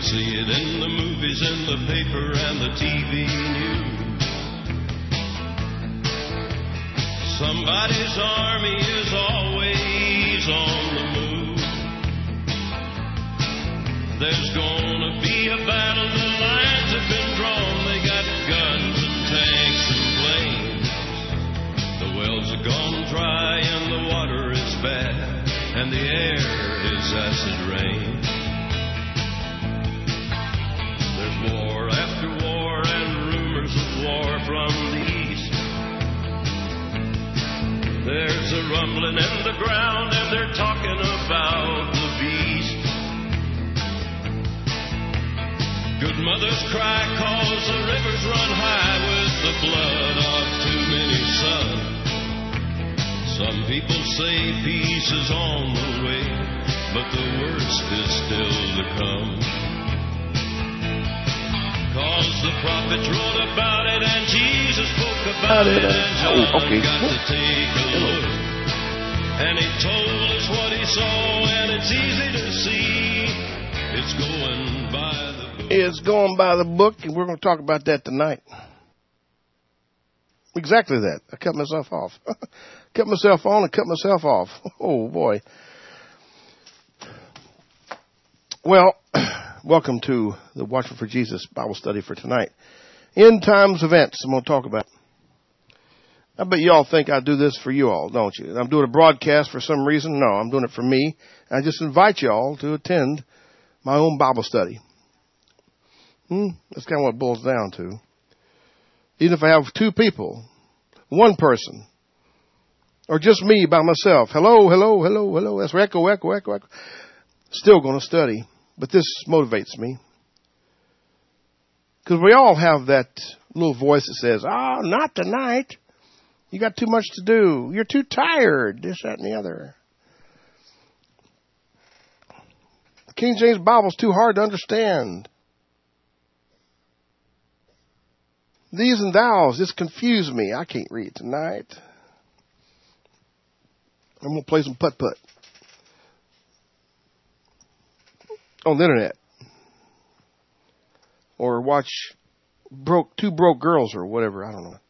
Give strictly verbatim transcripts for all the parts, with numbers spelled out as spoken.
see it in the movies, in the paper, and the T V news. Somebody's army is always on the move. There's gonna be a battle, the lines have been drawn. They got guns and tanks and planes. The wells are gone dry and the water is bad, and the air is acid rain. There's war after war and rumors of war from the east. There's a rumbling in the ground and they're talking about the beast. Good mothers cry cause the rivers run high with the blood of too many sons. Some people say peace is on the way, but the worst is still to come. Cause the prophets wrote about it and Jesus spoke about it, and John oh, okay. got to take a look. And he told us what he saw, and it's easy to see. It's going by the book. It's going by the book, and we're going to talk about that tonight. Exactly that. I cut myself off. Cut myself on and cut myself off. Oh, boy. Well, welcome to the Watching for Jesus Bible study for tonight. End times events I'm going to talk about. I bet you all think I do this for you all, don't you? I'm doing a broadcast for some reason. No, I'm doing it for me. I just invite you all to attend my own Bible study. Hmm? That's kind of what it boils down to. Even if I have two people, one person, or just me by myself, hello, hello, hello, hello, that's echo, echo, echo, echo, still going to study. But this motivates me. Because we all have that little voice that says, oh, not tonight. You got too much to do. You're too tired. This, that, and the other. The King James Bible's too hard to understand. These and thous, this confuse me. I can't read tonight. I'm going to play some putt-putt on the internet. Or watch broke two broke girls or whatever. I don't know.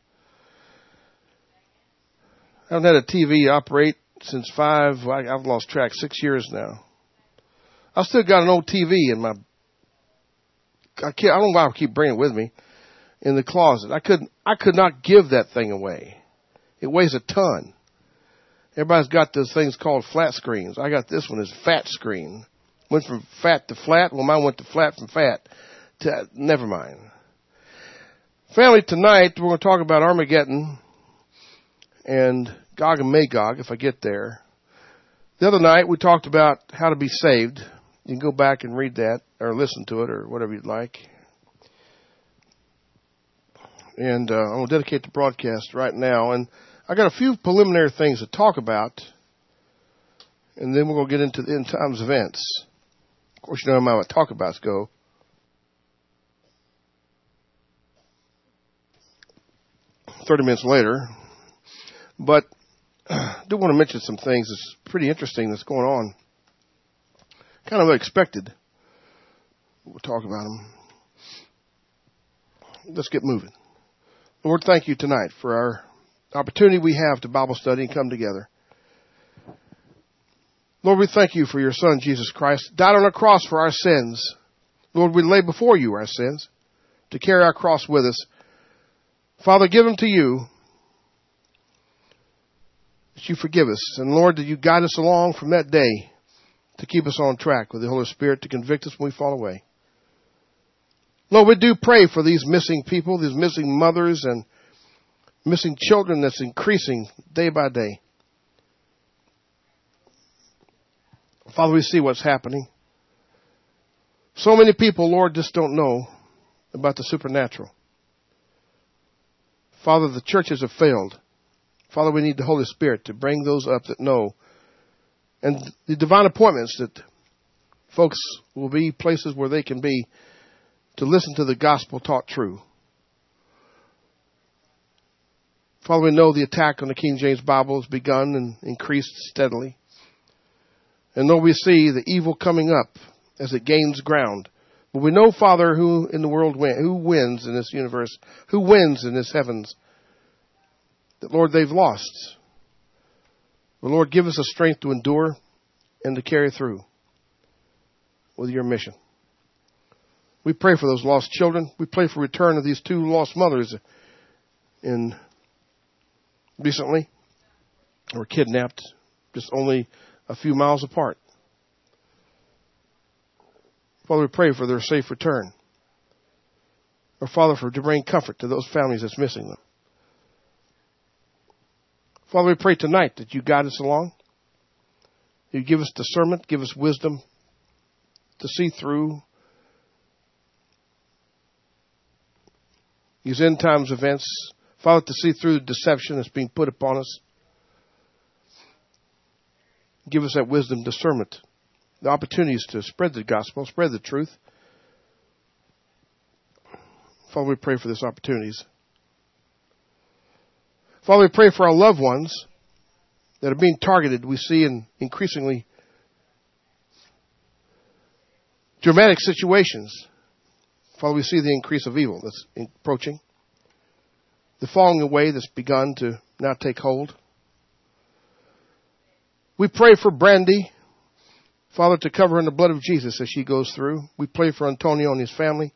I haven't had a T V operate since five. I've lost track. Six years now. I still got an old T V in my. I can't. I don't know why I keep bringing it with me in the closet. I could. I could not give that thing away. It weighs a ton. Everybody's got those things called flat screens. I got this one as fat screen. Went from fat to flat. Well, mine went to flat from fat to. Never mind. Family, tonight we're going to talk about Armageddon and Gog and Magog, if I get there. The other night, we talked about how to be saved. You can go back and read that, or listen to it, or whatever you'd like. And uh, I'm going to dedicate the broadcast right now. And I got a few preliminary things to talk about, and then we're going to get into the end times events. Of course, you know how my talk abouts go. Thirty minutes later. But I do want to mention some things that's pretty interesting that's going on. Kind of unexpected. We'll talk about them. Let's get moving. Lord, thank you tonight for our opportunity we have to Bible study and come together. Lord, we thank you for your Son, Jesus Christ, died on a cross for our sins. Lord, we lay before you our sins to carry our cross with us. Father, give them to you. That you forgive us. And Lord, that you guide us along from that day to keep us on track with the Holy Spirit to convict us when we fall away. Lord, we do pray for these missing people, these missing mothers and missing children that's increasing day by day. Father, we see what's happening. So many people, Lord, just don't know about the supernatural. Father, the churches have failed. Father, we need the Holy Spirit to bring those up that know. And the divine appointments that folks will be places where they can be to listen to the gospel taught true. Father, we know the attack on the King James Bible has begun and increased steadily. And though we see the evil coming up as it gains ground, But we know, Father, who in the world win, who wins in this universe, who wins in this heavens. That, Lord, they've lost. But, Lord, give us the strength to endure and to carry through with your mission. We pray for those lost children. We pray for return of these two lost mothers in recently were kidnapped just only a few miles apart. Father, we pray for their safe return. Or Father, for to bring comfort to those families that's missing them. Father, we pray tonight that you guide us along. You give us discernment, give us wisdom to see through these end times events. Father, to see through the deception that's being put upon us. Give us that wisdom, discernment, the opportunities to spread the gospel, spread the truth. Father, we pray for these opportunities. Father, we pray for our loved ones that are being targeted. We see in increasingly dramatic situations. Father, we see the increase of evil that's approaching. The falling away that's begun to now take hold. We pray for Brandy, Father, to cover her in the blood of Jesus as she goes through. We pray for Antonio and his family.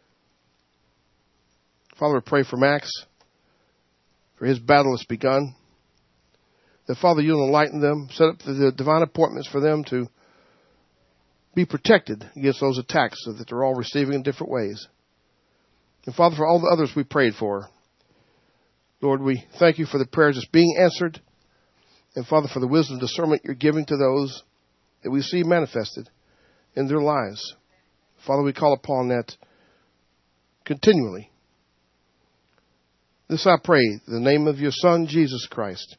Father, we pray for Max, for his battle that's begun. That, Father, you'll enlighten them, set up the divine appointments for them to be protected against those attacks so that they're all receiving in different ways. And, Father, for all the others we prayed for, Lord, we thank you for the prayers that's being answered. And, Father, for the wisdom and discernment you're giving to those that we see manifested in their lives. Father, we call upon that continually. This I pray in the name of your Son, Jesus Christ.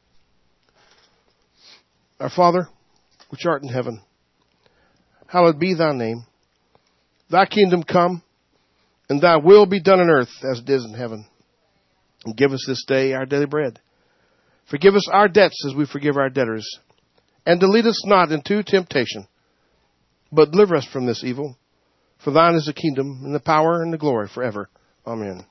Our Father, which art in heaven, hallowed be thy name. Thy kingdom come, and thy will be done on earth as it is in heaven. And give us this day our daily bread. Forgive us our debts as we forgive our debtors. And to lead us not into temptation, but deliver us from this evil. For thine is the kingdom, and the power, and the glory forever. Amen.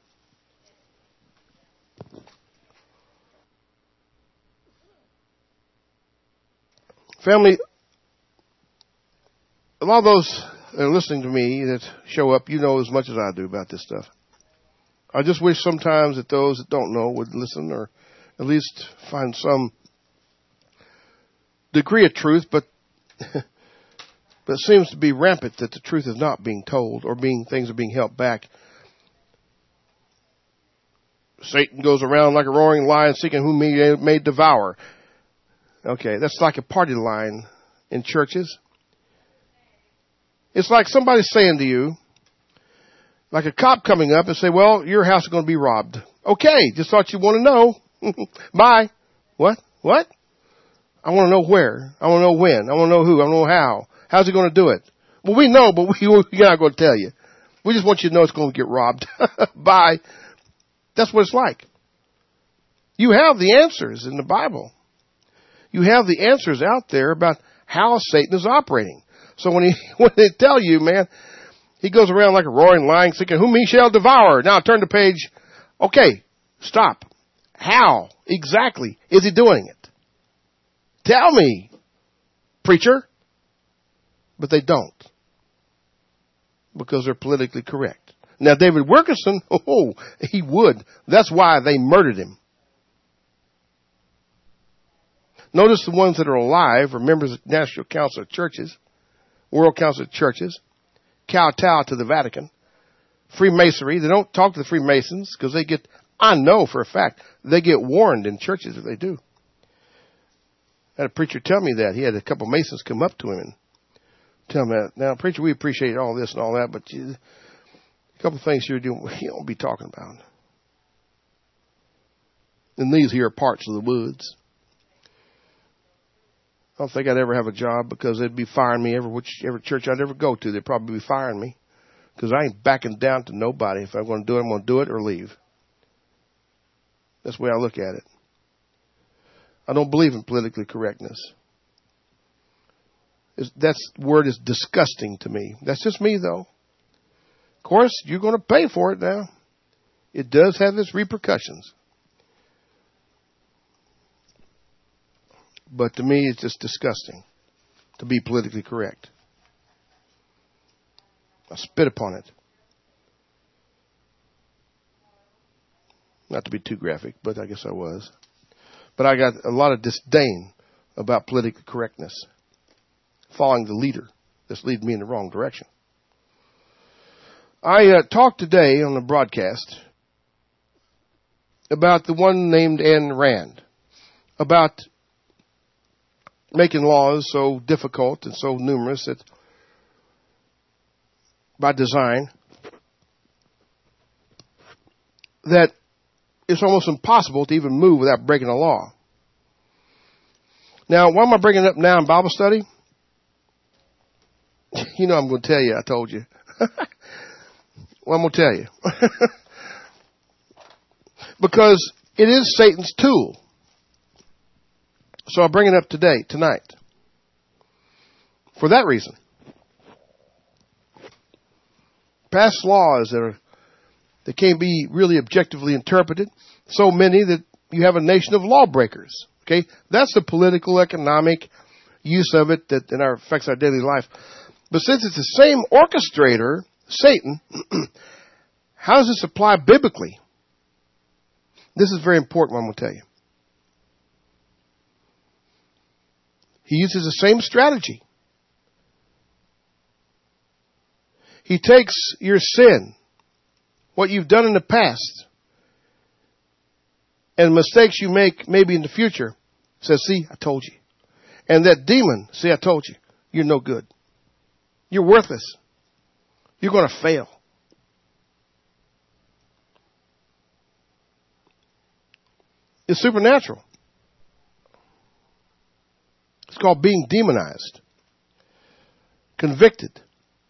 Family, a lot of those that are listening to me that show up, you know as much as I do about this stuff. I just wish sometimes that those that don't know would listen or at least find some degree of truth, but but it seems to be rampant that the truth is not being told or being things are being held back. Satan goes around like a roaring lion seeking whom he may devour. Okay, that's like a party line in churches. It's like somebody saying to you, like a cop coming up and say, well, your house is going to be robbed. Okay, just thought you want to know. Bye. What? What? I want to know where. I want to know when. I want to know who. I want to know how. How's he going to do it? Well, we know, but we, we're not going to tell you. We just want you to know it's going to get robbed. Bye. That's what it's like. You have the answers in the Bible. You have the answers out there about how Satan is operating. So when he when they tell you, man, he goes around like a roaring lion, seeking whom he shall devour. Now turn the page. Okay, stop. How exactly is he doing it? Tell me, preacher. But they don't, because they're politically correct. Now David Wilkerson, oh, he would. That's why they murdered him. Notice the ones that are alive are members of the National Council of Churches, World Council of Churches, kowtow to the Vatican, Freemasonry. They don't talk to the Freemasons because they get, I know for a fact, they get warned in churches if they do. I had a preacher tell me that. He had a couple of Masons come up to him and tell him that. Now, preacher, we appreciate all this and all that, but you, a couple of things you're doing, you don't be talking about. And these here are parts of the woods. I don't think I'd ever have a job because they'd be firing me every which every church I'd ever go to. They'd probably be firing me because I ain't backing down to nobody. If I'm going to do it, I'm going to do it or leave. That's the way I look at it. I don't believe in politically correctness. It's, that word is disgusting to me. That's just me, though. course, you're going to pay for it now. It does have its repercussions. But to me, it's just disgusting to be politically correct. I spit upon it. Not to be too graphic, but I guess I was. But I got a lot of disdain about political correctness, following the leader that's leading me in the wrong direction. I uh, talked today on the broadcast about the one named Ayn Rand, about making laws so difficult and so numerous that by design that it's almost impossible to even move without breaking a law. Now, why am I bringing it up now in Bible study? You know I'm going to tell you, I told you. Well, I'm going to tell you. Because it is Satan's tool. So I'll bring it up today, tonight. For that reason. Pass laws that are that can't be really objectively interpreted. So many that you have a nation of lawbreakers. Okay? That's the political, economic use of it that in our, affects our daily life. But since it's the same orchestrator, Satan, how does this apply biblically? This is very important, what I'm going to tell you. He uses the same strategy. He takes your sin, what you've done in the past, and mistakes you make maybe in the future, says, see, I told you. And that demon, see, I told you, you're no good. You're worthless. You're going to fail. It's supernatural. It's called being demonized, convicted.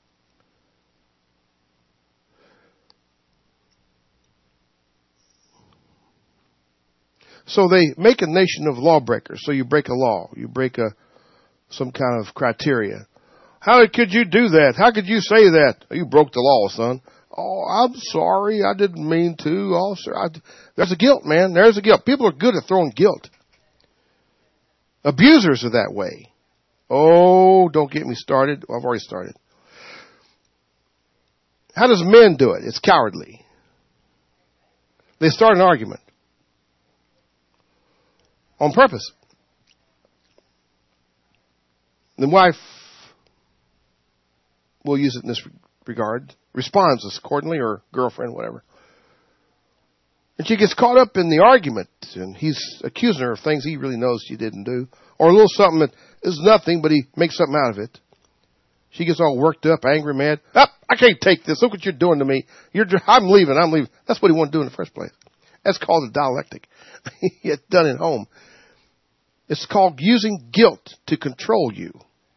So they make a nation of lawbreakers. So you break a law. You break a some kind of criteria. How could you do that? How could you say that? You broke the law, son. Oh, I'm sorry. I didn't mean to. Oh, sir. I, there's a guilt, man. There's a guilt. People are good at throwing guilt. Abusers are that way. Oh, don't get me started. I've already started. How does men do it? It's cowardly. They start an argument. On purpose. The wife will use it in this regard. Responds accordingly, or girlfriend, whatever. And she gets caught up in the argument, and he's accusing her of things he really knows she didn't do. Or a little something that is nothing, but he makes something out of it. She gets all worked up, angry, mad. Oh, I can't take this. Look what you're doing to me. You're, I'm leaving. I'm leaving. That's what he wanted to do in the first place. That's called a dialectic. It's done at home. It's called using guilt to control you.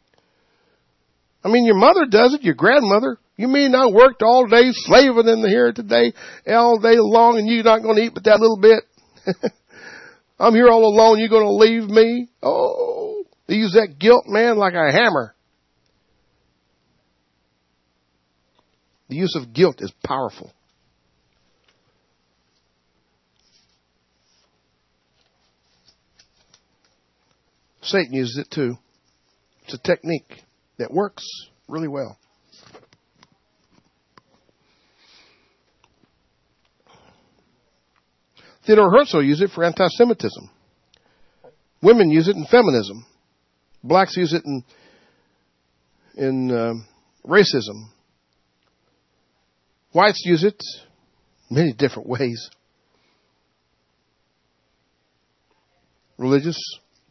I mean, your mother does it, your grandmother. You mean I worked all day slaving in the here today, all day long, and you're not going to eat but that little bit? I'm here all alone, you're going to leave me? Oh, they use that guilt, man, like a hammer. The use of guilt is powerful. Satan uses it too. It's a technique that works really well. Theodore Herzl used it for anti-Semitism. Women use it in feminism. Blacks use it in in uh, racism. Whites use it many different ways. Religious.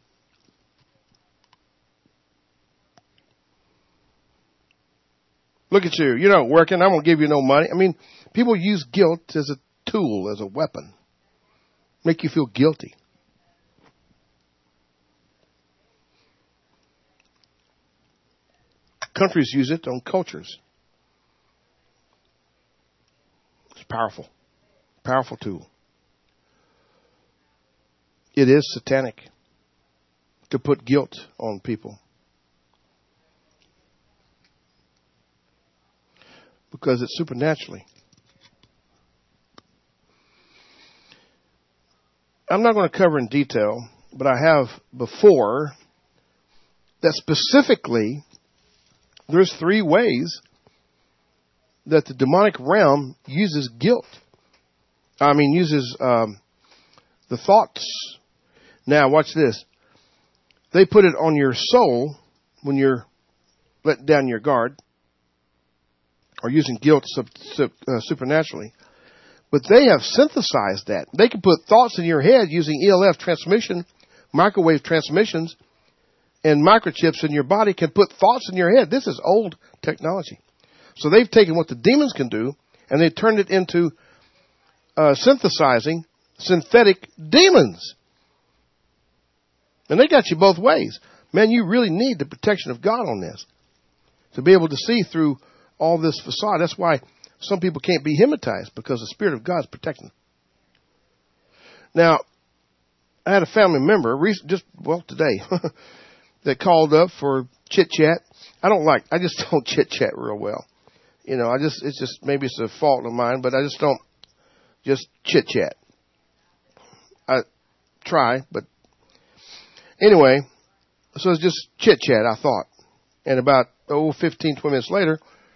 Look at you. You're not working. I'm going to give you no money. I mean, people use guilt as a tool, as a weapon. Make you feel guilty. Countries use it on cultures. It's powerful. Powerful tool. It is satanic to put guilt on people. because it's supernaturally. I'm not going to cover in detail, but I have before that specifically there's three ways that the demonic realm uses guilt. I mean, uses um, the thoughts. Now, watch this. They put it on your soul when you're letting down your guard or using guilt sub, sub, uh, supernaturally. But they have synthesized that. They can put thoughts in your head using E L F transmission, microwave transmissions, and microchips in your body can put thoughts in your head. This is old technology. So they've taken what the demons can do, and they turned it into uh, synthesizing synthetic demons. And they got you both ways. Man, you really need the protection of God on this to be able to see through all this facade. That's why some people can't be hypnotized, because the Spirit of God is protecting them. Now, I had a family member, just, well, today, that called up for chit-chat. I don't like, I just don't chit-chat real well. You know, I just, it's just, maybe it's a fault of mine, but I just don't just chit-chat. I try, but anyway, so it's just chit-chat, I thought. And about, oh, fifteen, twenty minutes later,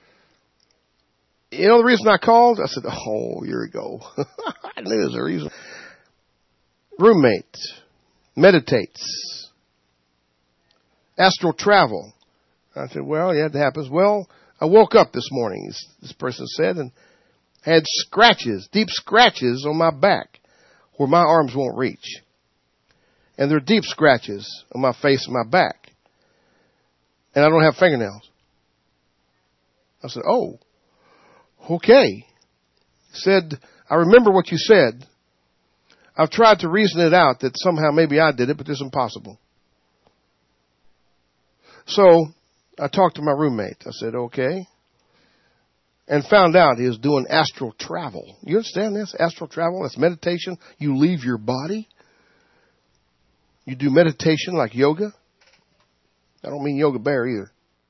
you know the reason I called? I said, oh, here we go. I knew there was a reason. Roommate meditates. Astral travel. I said, well, yeah, it happens. Well, I woke up this morning, this person said, and had scratches, deep scratches on my back where my arms won't reach. And they're deep scratches on my face and my back. And I don't have fingernails. I said, oh, okay. Said, I remember what you said. I've tried to reason it out that somehow maybe I did it, but it's impossible. So I talked to my roommate. I said, okay. And found out he was doing astral travel. You understand this? Astral travel, that's meditation. You leave your body. You do meditation like yoga. I don't mean yoga bear either.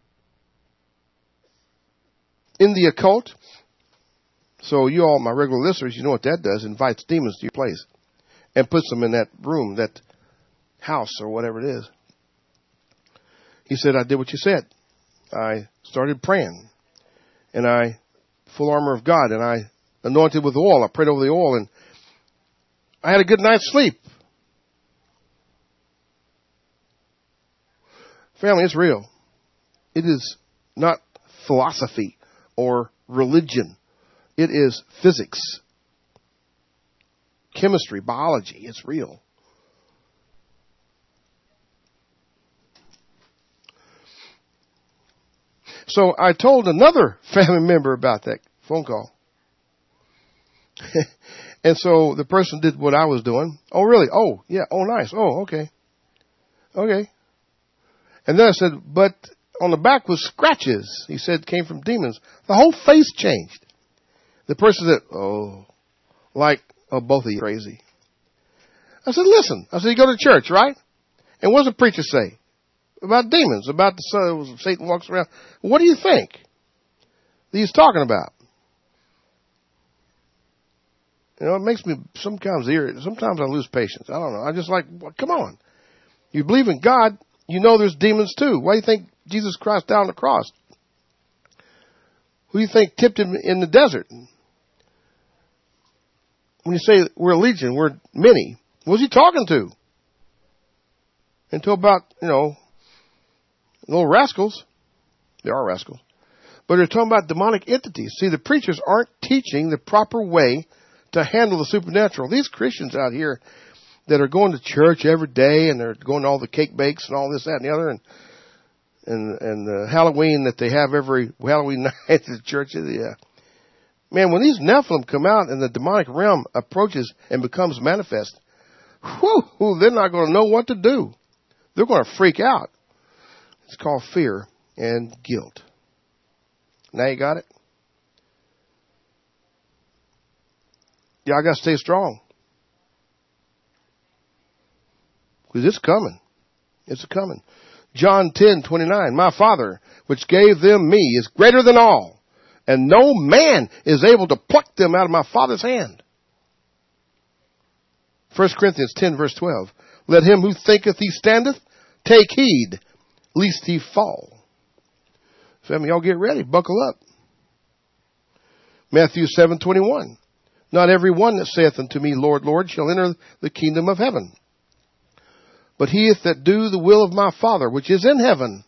In the occult. So you all, my regular listeners, you know what that does. Invites demons to your place and puts them in that room, that house or whatever it is. He said, I did what you said. I started praying, and I, full armor of God, and I anointed with oil. I prayed over the oil, and I had a good night's sleep. Family, it's real. It is not philosophy or religion. It is physics, chemistry, biology. It's real. So I told another family member about that phone call. And so the person did what I was doing. Oh, really? Oh, yeah. Oh, nice. Oh, okay. Okay. And then I said, but on the back was scratches. He said came from demons. The whole face changed. The person said, oh, like, oh, both of you crazy. I said, listen. I said, you go to church, right? And what does the preacher say? About demons, about the son, Satan walks around. What do you think that he's talking about? You know, it makes me sometimes irritated. Sometimes I lose patience. I don't know. I just like, well, come on. You believe in God, you know there's demons too. Why do you think Jesus Christ died on the cross? Who do you think tipped him in the desert? When you say we're a legion, we're many, what's he talking to? Until about, you know, little rascals. They are rascals. But they're talking about demonic entities. See, the preachers aren't teaching the proper way to handle the supernatural. These Christians out here that are going to church every day and they're going to all the cake bakes and all this, that, and the other, and and, and the Halloween that they have every Halloween night at the church. Yeah. Man, when these Nephilim come out and the demonic realm approaches and becomes manifest, whew, they're not going to know what to do. They're going to freak out. It's called fear and guilt. Now you got it? Yeah, I got to stay strong. Because it's coming. It's coming. John ten twenty-nine. My Father, which gave them me, is greater than all, and no man is able to pluck them out of my Father's hand. First Corinthians ten, verse twelve. Let him who thinketh he standeth take heed, lest he fall. Family, y'all get ready. Buckle up. Matthew seven, twenty-one. Not every one that saith unto me, Lord, Lord, shall enter the kingdom of heaven, but he that do the will of my Father, which is in heaven.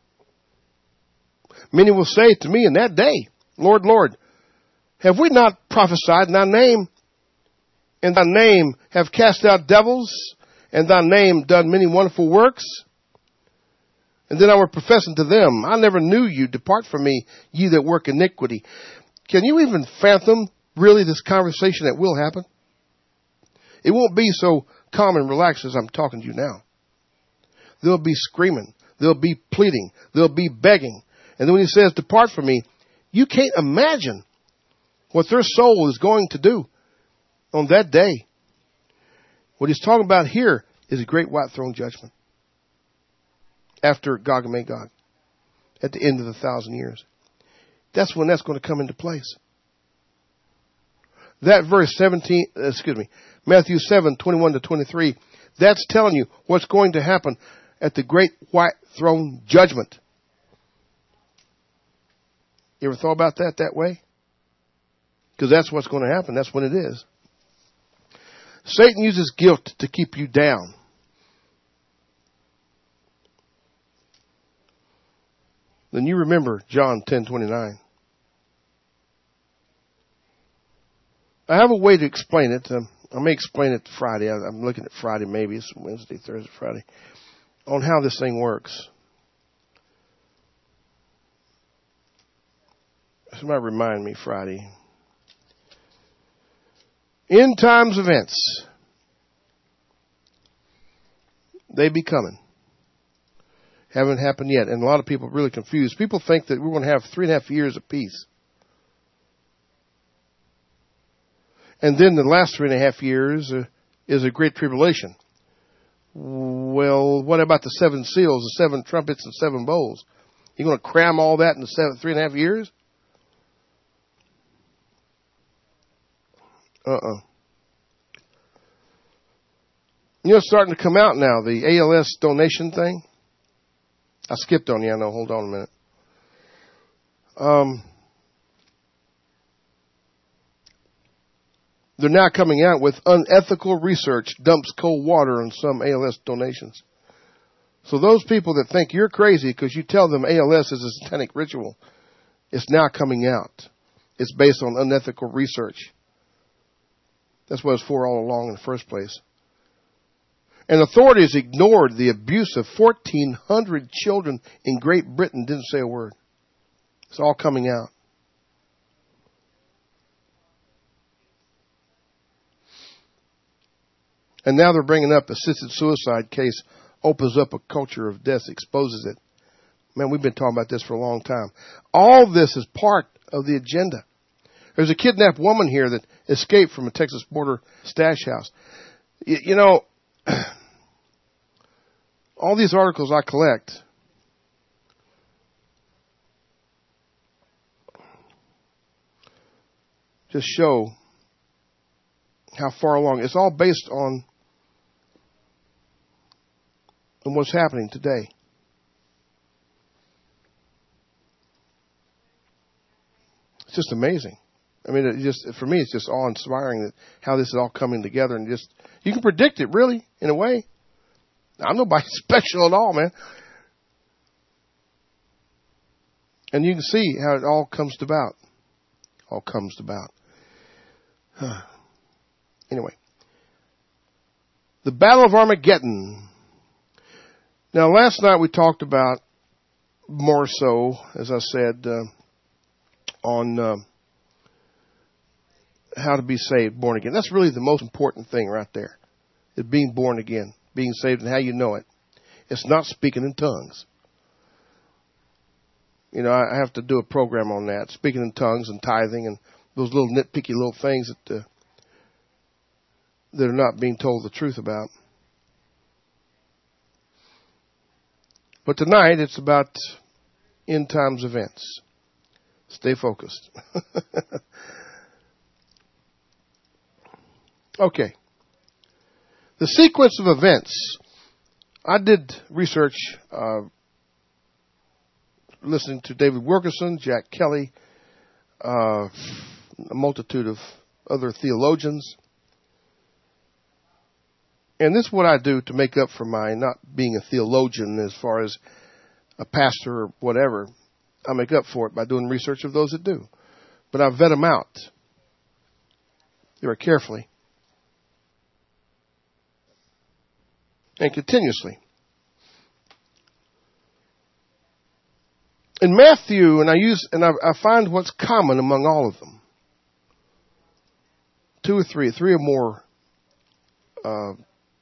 Many will say to me in that day, Lord, Lord, have we not prophesied in thy name? In thy name have cast out devils, and thy name done many wonderful works? And then I will profess unto them, I never knew you. Depart from me, ye that work iniquity. Can you even fathom really this conversation that will happen? It won't be so calm and relaxed as I'm talking to you now. There'll be screaming. There'll be pleading. There'll be begging. And then when he says, depart from me, you can't imagine what their soul is going to do on that day. What he's talking about here is a great white throne judgment after Gog and Magog at the end of the thousand years. That's when that's going to come into place. That verse seventeen, excuse me, Matthew seven, twenty-one to twenty-three, that's telling you what's going to happen at the great white throne judgment. You ever thought about that that way? Because that's what's going to happen. That's when it is. Satan uses guilt to keep you down. Then you remember John ten twenty-nine. I have a way to explain it. Um, I may explain it Friday. I, I'm looking at Friday, maybe it's Wednesday, Thursday, Friday, on how this thing works. Somebody remind me Friday. End times events. They be coming. Haven't happened yet. And a lot of people are really confused. People think that we're going to have three and a half years of peace. And then the last three and a half years uh, is a great tribulation. Well, what about the seven seals, the seven trumpets, and seven bowls? You're going to cram all that in the seven, three and a half years? Uh-uh. You know, it's starting to come out now, the A L S donation thing. I skipped on you, I know. Hold on a minute. Um, they're now coming out with unethical research dumps cold water on some A L S donations. So those people that think you're crazy because you tell them A L S is a satanic ritual, it's now coming out. It's based on unethical research. That's what it's for all along in the first place. And authorities ignored the abuse of fourteen hundred children in Great Britain, didn't say a word. It's all coming out. And now they're bringing up assisted suicide case, opens up a culture of death, exposes it. Man, we've been talking about this for a long time. All this is part of the agenda. There's a kidnapped woman here that escaped from a Texas border stash house. You, you know, all these articles I collect just show how far along. It's all based on, on what's happening today. It's just amazing. I mean, it just for me, it's just awe-inspiring that how this is all coming together, and just you can predict it, really, in a way. I'm nobody special at all, man. And you can see how it all comes about. All comes about. Anyway, the Battle of Armageddon. Now, last night we talked about more so, as I said, uh, on uh, how to be saved, born again. That's really the most important thing right there, is being born again, being saved, and how you know it. It's not speaking in tongues. You know, I have to do a program on that, speaking in tongues and tithing and those little nitpicky little things that uh, that are not being told the truth about. But tonight it's about end times events. Stay focused. Okay. The sequence of events. I did research uh, listening to David Wilkerson, Jack Kelly, uh, a multitude of other theologians. And this is what I do to make up for my not being a theologian as far as a pastor or whatever. I make up for it by doing research of those that do. But I vet them out very carefully and continuously. In Matthew, and I use and I, I find what's common among all of them. Two or three, three or more uh,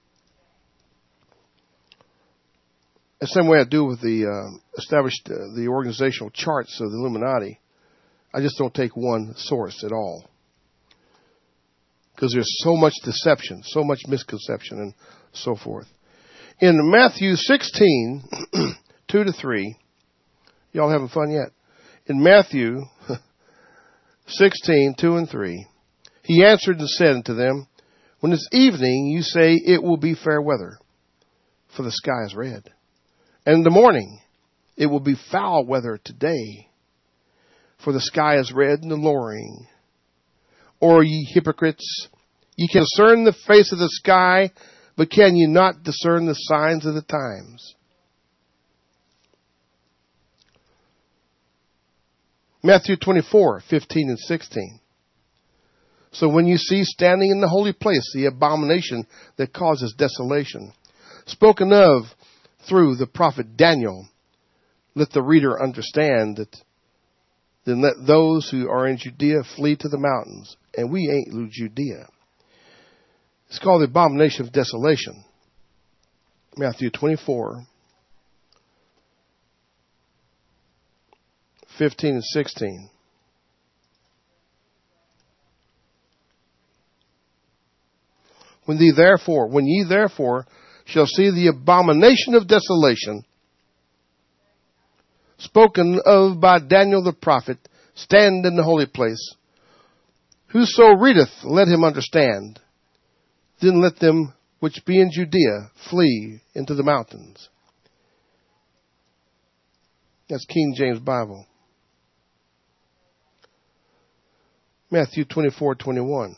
the same way I do with the uh, established uh, the organizational charts of the Illuminati. I just don't take one source at all. Because there's so much deception, so much misconception, and so forth. In Matthew sixteen, two to three, y'all having fun yet? In Matthew sixteen, two and three, he answered and said unto them, when it's evening, you say it will be fair weather, for the sky is red. And in the morning, it will be foul weather today, for the sky is red and lowering. Or ye hypocrites, ye can discern the face of the sky, but can ye not discern the signs of the times? Matthew twenty-four, fifteen and sixteen. So when you see standing in the holy place the abomination that causes desolation, spoken of through the prophet Daniel, let the reader understand that then let those who are in Judea flee to the mountains. And we ain't Judea. It's called the abomination of desolation. Matthew twenty-four, fifteen and sixteen. When ye therefore, when ye therefore shall see the abomination of desolation, spoken of by Daniel the prophet, stand in the holy place, whoso readeth, let him understand. Then let them which be in Judea flee into the mountains. That's King James Bible. Matthew twenty-four, twenty-one.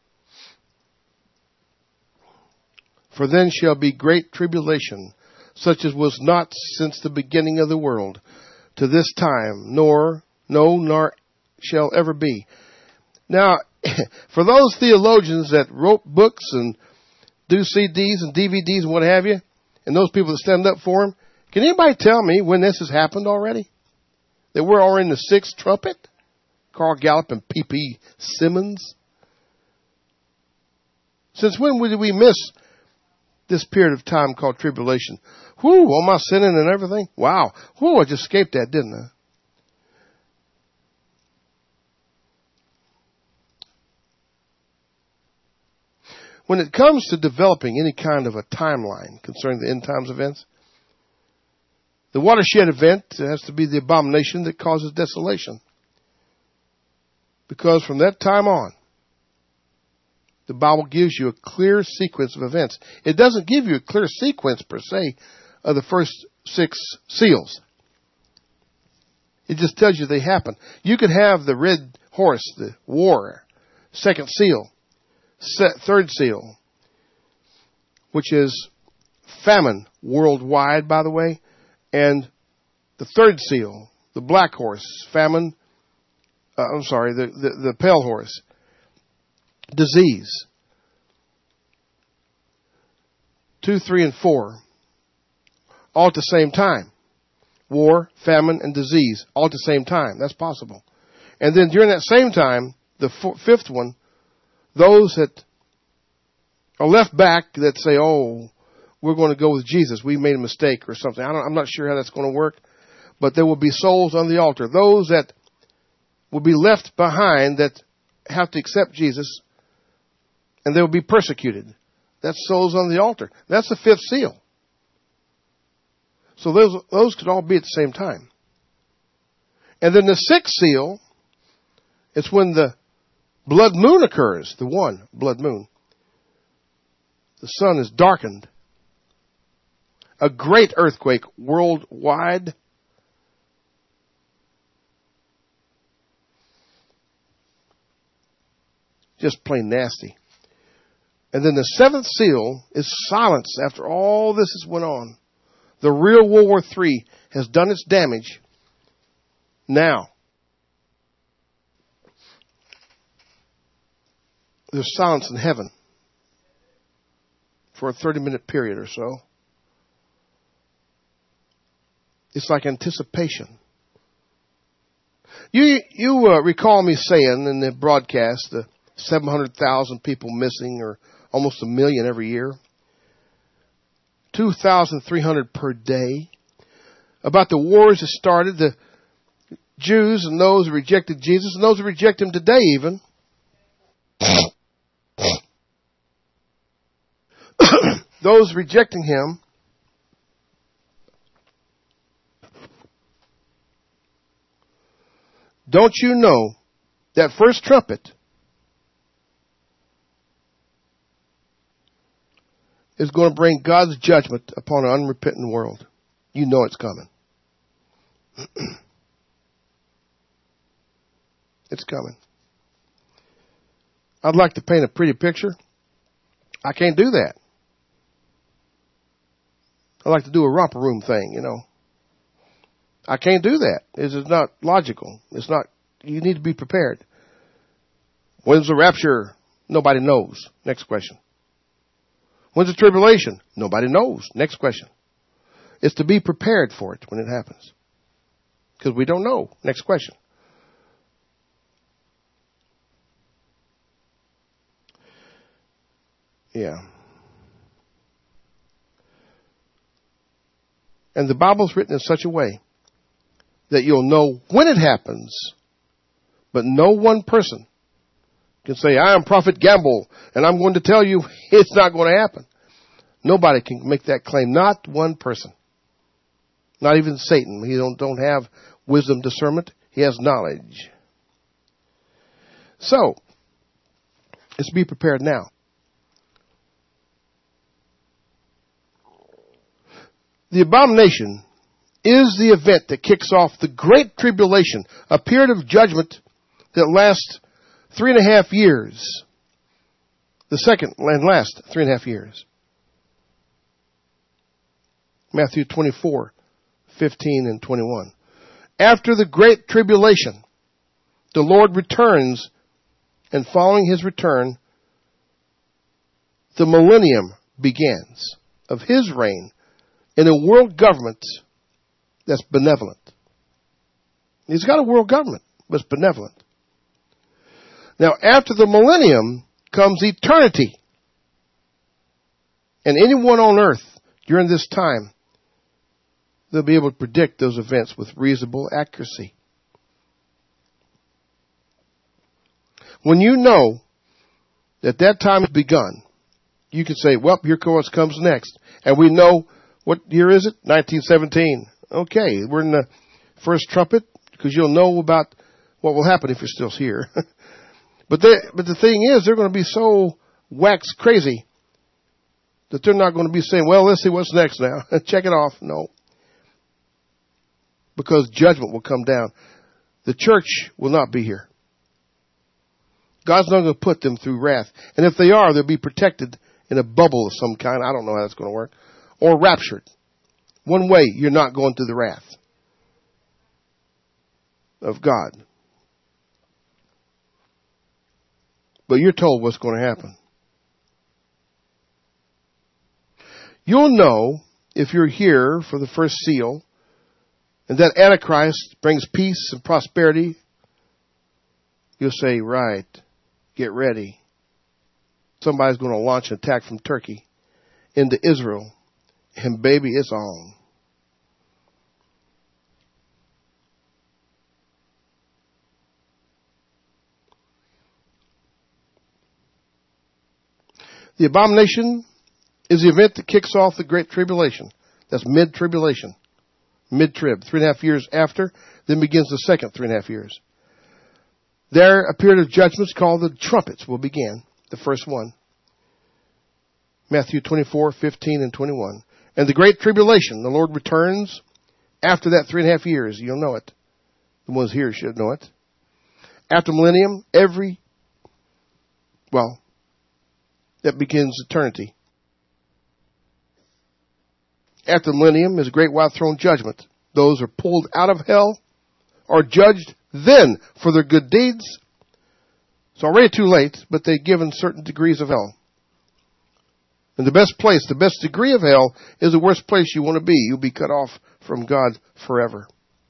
For then shall be great tribulation, such as was not since the beginning of the world, to this time, nor, no, nor shall ever be. Now, for those theologians that wrote books and do C Ds and D V Ds and what have you, and those people that stand up for them, can anybody tell me when this has happened already? That we're already in the sixth trumpet? Carl Gallup and P P Simmons? Since when did we miss this period of time called tribulation? Whoo, all my sinning and everything? Wow. Whoo, I just escaped that, didn't I? When it comes to developing any kind of a timeline concerning the end times events, the watershed event has to be the abomination that causes desolation. Because from that time on, the Bible gives you a clear sequence of events. It doesn't give you a clear sequence, per se, of the first six seals. It just tells you they happen. You could have the red horse, the war, second seal, third seal, which is famine worldwide, by the way, and the third seal, the black horse, famine, uh, I'm sorry, the, the, the pale horse, disease. Two, three, and four, all at the same time. War, famine, and disease, all at the same time. That's possible. And then during that same time, the four, fifth one, those that are left back that say, oh, we're going to go with Jesus. We made a mistake or something. I don't, I'm not sure how that's going to work. But there will be souls on the altar. Those that will be left behind that have to accept Jesus, and they will be persecuted. That's souls on the altar. That's the fifth seal. So those, those could all be at the same time. And then the sixth seal, it's when the blood moon occurs, the one blood moon. The sun is darkened. A great earthquake worldwide. Just plain nasty. And then the seventh seal is silence after all this has went on. The real World War Three has done its damage. Now, there's silence in heaven for a thirty-minute period or so. It's like anticipation. You you uh, recall me saying in the broadcast the seven hundred thousand people missing, or almost a million every year, two thousand three hundred per day. About the wars that started, the Jews and those who rejected Jesus and those who reject him today even. Those rejecting him don't you know that first trumpet is going to bring God's judgment upon an unrepentant world? You know it's coming. It's coming. I'd like to paint a pretty picture. I can't do that. I like to do a romper room thing, you know. I can't do that. It's not logical. It's not, you need to be prepared. When's the rapture? Nobody knows. Next question. When's the tribulation? Nobody knows. Next question. It's to be prepared for it when it happens. Because we don't know. Next question. Yeah. And the Bible's written in such a way that you'll know when it happens, but no one person can say, I am Prophet Gamble, and I'm going to tell you it's not going to happen. Nobody can make that claim. Not one person. Not even Satan. He don't, don't have wisdom, discernment. He has knowledge. So, let's be prepared now. The abomination is the event that kicks off the Great Tribulation, a period of judgment that lasts three and a half years. The second and last three and a half years. Matthew twenty-four, fifteen and twenty-one. After the Great Tribulation, the Lord returns, and following his return, the millennium begins of his reign in a world government that's benevolent. He's got a world government, but it's benevolent. Now, after the millennium comes eternity. And anyone on earth during this time, they'll be able to predict those events with reasonable accuracy. When you know that that time has begun, you can say, well, here comes comes next. And we know, what year is it? nineteen seventeen. Okay, we're in the first trumpet, because you'll know about what will happen if you're still here. but they, but the thing is, they're going to be so wax crazy that they're not going to be saying, well, let's see what's next now. Check it off. No. Because judgment will come down. The church will not be here. God's not going to put them through wrath. And if they are, they'll be protected in a bubble of some kind. I don't know how that's going to work. Or raptured. One way, you're not going through the wrath of God. But you're told what's going to happen. You'll know if you're here for the first seal, and that Antichrist brings peace and prosperity. You'll say, right, get ready. Somebody's going to launch an attack from Turkey into Israel. And baby, it's on. The abomination is the event that kicks off the Great Tribulation. That's mid-tribulation. mid-trib, three and a half years after, then begins the second three and a half years. There, a period of judgments called the trumpets will begin, the first one. Matthew twenty-four, fifteen, and twenty-one. And the great tribulation, the Lord returns after that three and a half years. You'll know it. The ones here should know it. After millennium, every, well, that begins eternity. After the millennium is a great white throne judgment. Those are pulled out of hell are judged then for their good deeds. It's already too late, but they're given certain degrees of hell. And the best place, the best degree of hell is the worst place you want to be. You'll be cut off from God forever.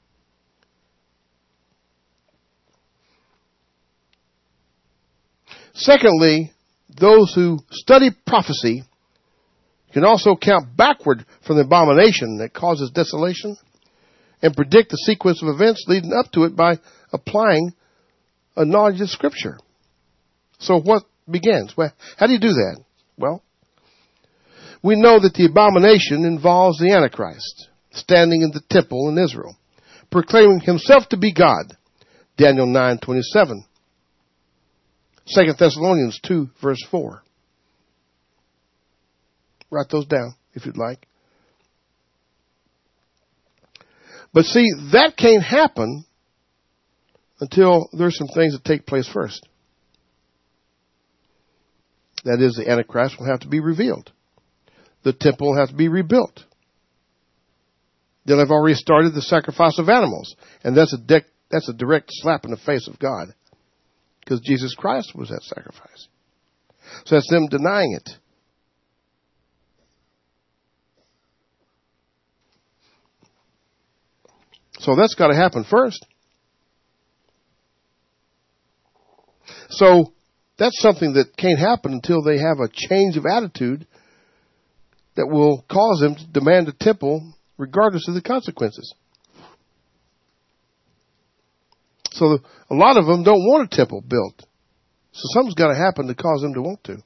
Secondly, those who study prophecy can also count backward from the abomination that causes desolation and predict the sequence of events leading up to it by applying a knowledge of Scripture. So what begins? Well, how do you do that? Well, we know that the abomination involves the Antichrist standing in the temple in Israel, proclaiming himself to be God. Daniel nine twenty-seven. Second Thessalonians two, verse four. Write those down if you'd like. But see, that can't happen until there's some things that take place first. That is, the Antichrist will have to be revealed. The temple will have to be rebuilt. Then I've already started the sacrifice of animals. And that's a, de- that's a direct slap in the face of God. Because Jesus Christ was that sacrifice. So that's them denying it. So that's got to happen first. So that's something that can't happen until they have a change of attitude that will cause them to demand a temple regardless of the consequences. So a lot of them don't want a temple built. So something's got to happen to cause them to want to.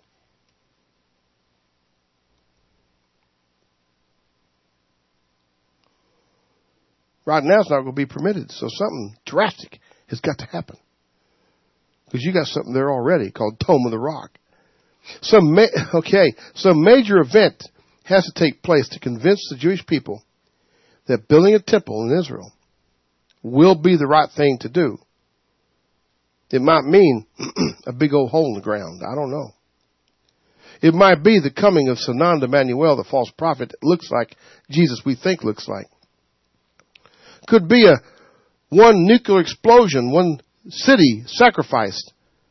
Right now it's not going to be permitted. So something drastic has got to happen. Because you got something there already called Dome of the Rock. Some ma- okay, some major event has to take place to convince the Jewish people that building a temple in Israel will be the right thing to do. It might mean a big old hole in the ground. I don't know. It might be the coming of Sananda Emmanuel, the false prophet that looks like Jesus we think looks like. Could be a one nuclear explosion, one city sacrificed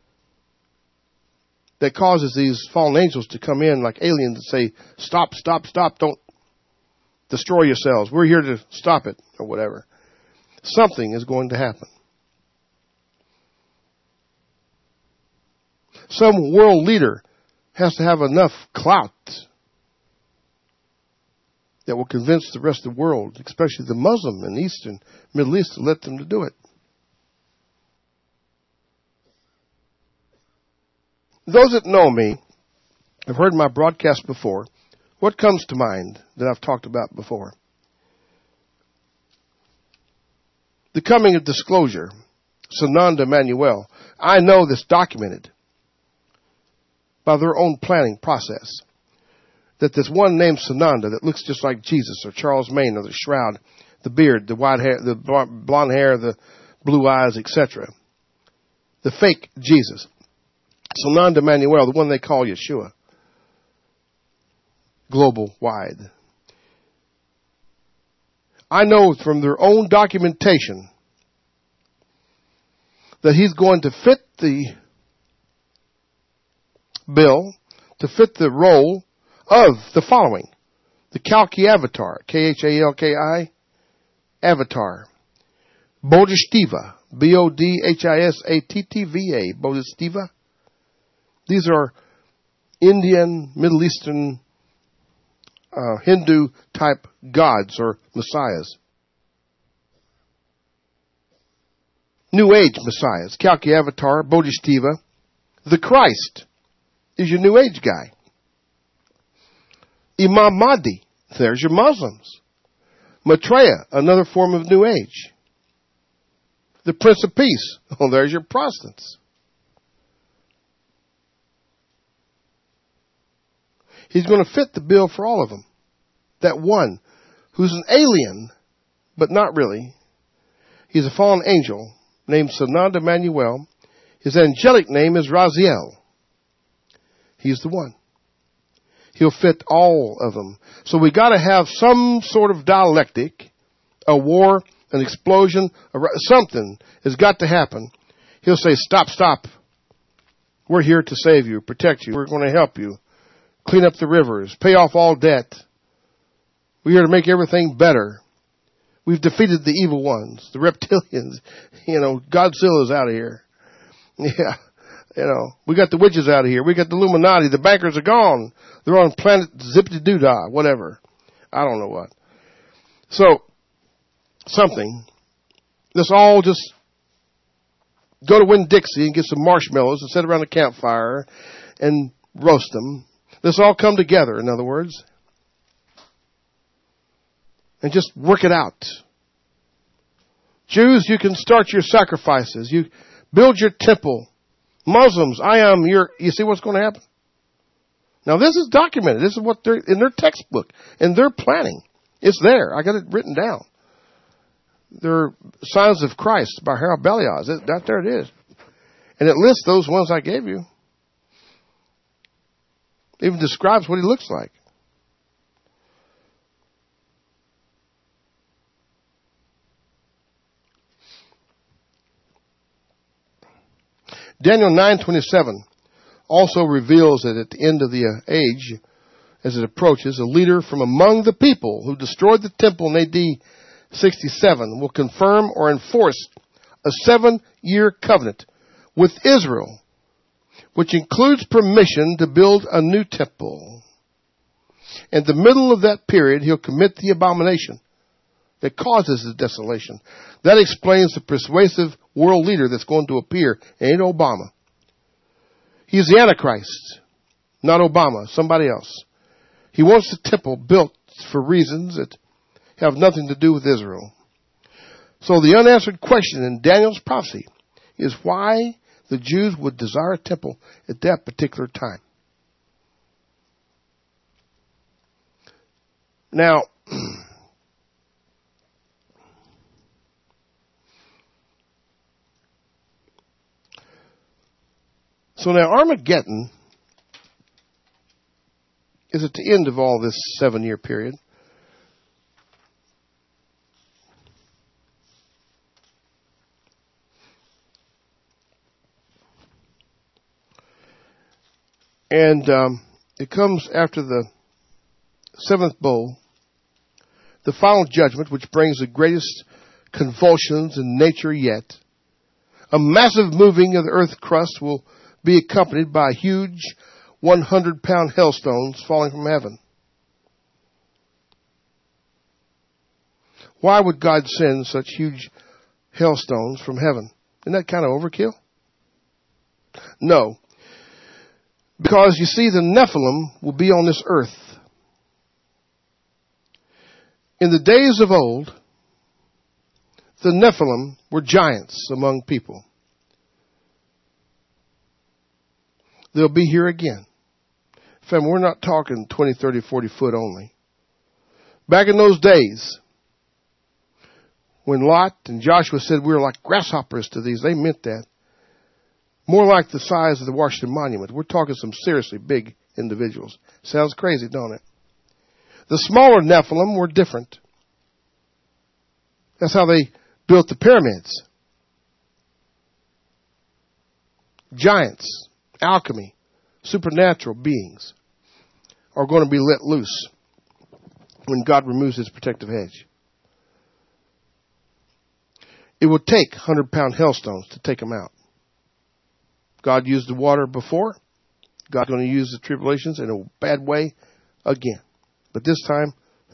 that causes these fallen angels to come in like aliens and say, stop, stop, stop, don't destroy yourselves. We're here to stop it, or whatever. Something is going to happen. Some world leader has to have enough clout that will convince the rest of the world, especially the Muslim and Eastern, Middle East, to let them to do it. Those that know me have heard my broadcast before. What comes to mind that I've talked about before? The coming of disclosure. Sananda Emmanuel. I know this documented by their own planning process. That there's one named Sananda that looks just like Jesus or Charles Maine or the shroud, the beard, the white hair, the blonde hair, the blue eyes, et cetera. The fake Jesus. Sananda Emmanuel, the one they call Yeshua. Global wide. I know from their own documentation that he's going to fit the bill, to fit the role of the following. The Kalki Avatar, K H A L K I, Avatar. Bodhisattva, B O D H I S A T T V A, Bodhisattva. These are Indian, Middle Eastern, uh, Hindu type gods or messiahs. New Age messiahs, Kalki Avatar, Bodhisattva. The Christ is your New Age guy. Imam Mahdi, there's your Muslims. Maitreya, another form of New Age. The Prince of Peace. Oh, there's your Protestants. He's going to fit the bill for all of them. That one who's an alien, but not really. He's a fallen angel named Sananda Manuel. His angelic name is Raziel. He's the one. He'll fit all of them. So we got to have some sort of dialectic, a war, an explosion, a, something has got to happen. He'll say, stop, stop. We're here to save you, protect you. We're going to help you. Clean up the rivers, pay off all debt. We're here to make everything better. We've defeated the evil ones, the reptilians. You know, Godzilla's out of here. Yeah. You know, we got the witches out of here. We got the Illuminati. The bankers are gone. They're on planet Zippity-Doo-Dah, whatever. I don't know what. So, something. Let's all just go to Winn-Dixie and get some marshmallows and sit around a campfire and roast them. Let's all come together, in other words, and just work it out. Jews, you can start your sacrifices. You build your temple. Muslims, I am your, you see what's going to happen? Now this is documented. This is what they're, in their textbook, and they're planning. It's there. I got it written down. They're Signs of Christ by Harold Belliaz. That, there it is. And it lists those ones I gave you. It even describes what he looks like. Daniel nine twenty-seven also reveals that at the end of the age, as it approaches, a leader from among the people who destroyed the temple in A D sixty-seven will confirm or enforce a seven-year covenant with Israel, which includes permission to build a new temple. In the middle of that period, he'll commit the abomination that causes the desolation. That explains the persuasive world leader that's going to appear. It ain't Obama. He's the Antichrist, not Obama, somebody else. He wants the temple built for reasons that have nothing to do with Israel. So the unanswered question in Daniel's prophecy is why the Jews would desire a temple at that particular time. Now, so now Armageddon is at the end of all this seven-year period. And um, it comes after the seventh bowl, the final judgment, which brings the greatest convulsions in nature yet. A massive moving of the earth crust will be accompanied by huge one hundred pound hailstones falling from heaven. Why would God send such huge hailstones from heaven? Isn't that kind of overkill? No. Because, you see, the Nephilim will be on this earth. In the days of old, the Nephilim were giants among people. They'll be here again. Fam, we're not talking twenty, thirty, forty foot only. Back in those days, when Lot and Joshua said we were like grasshoppers to these, they meant that. More like the size of the Washington Monument. We're talking some seriously big individuals. Sounds crazy, don't it? The smaller Nephilim were different. That's how they built the pyramids. Giants, alchemy, supernatural beings are going to be let loose when God removes his protective hedge. It will take one hundred pound hailstones to take them out. God used the water before. God's going to use the tribulations in a bad way again. But this time,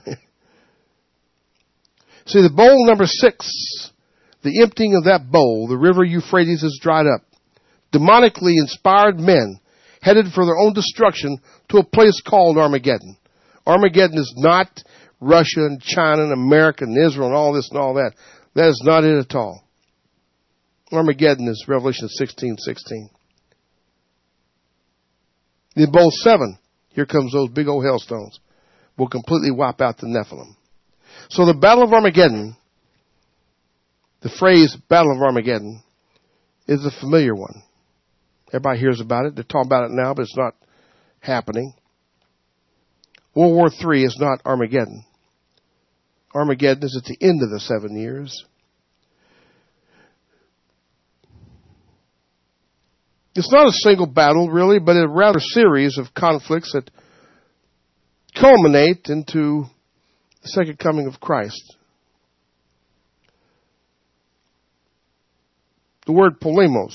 see, the bowl number six, the emptying of that bowl, the river Euphrates is dried up. Demonically inspired men headed for their own destruction to a place called Armageddon. Armageddon is not Russia and China and America and Israel and all this and all that. That is not it at all. Armageddon is Revelation sixteen sixteen. In bowl seven, here comes those big old hailstones. Will completely wipe out the Nephilim. So the Battle of Armageddon, the phrase Battle of Armageddon, is a familiar one. Everybody hears about it. They're talking about it now, but it's not happening. World War Three is not Armageddon. Armageddon is at the end of the seven years. It's not a single battle, really, but a rather series of conflicts that culminate into the second coming of Christ. The word polemos